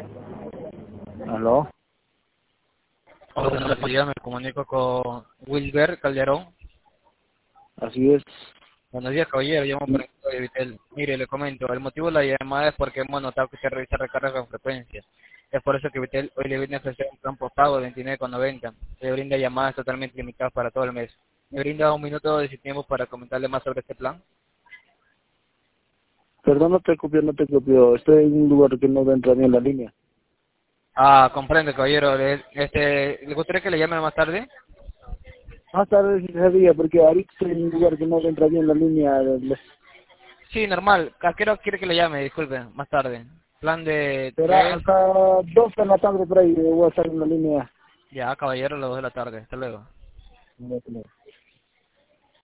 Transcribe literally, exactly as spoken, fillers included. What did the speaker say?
¿Aló? Hola, buenos días, me comunico con Wilber Calderón. Así es. Buenos días, caballero, llamo por ejemplo de Vitel. Mire, le comento, el motivo de la llamada es porque hemos notado que usted revisa recargas con frecuencia. Es por eso que Vitel hoy le viene a ofrecer un plan postpago de veintinueve con noventa. Se brinda llamadas totalmente limitadas para todo el mes. Me brinda un minuto de su tiempo para comentarle más sobre este plan. Perdón, no te copio, no te copio. Estoy en un lugar que no entra bien la línea. Ah, comprende, caballero. Le- Este, ¿le gustaría que le llame más tarde? Más tarde sí sabía, porque ahorita estoy en un lugar que no entra bien la línea. Sí, normal. ¿A qué hora quiere que le llame? Disculpe, más tarde. Plan de Será tres. hasta dos de la tarde por ahí, voy a estar en la línea. Ya, caballero, a las dos de la tarde. Hasta luego. No, no.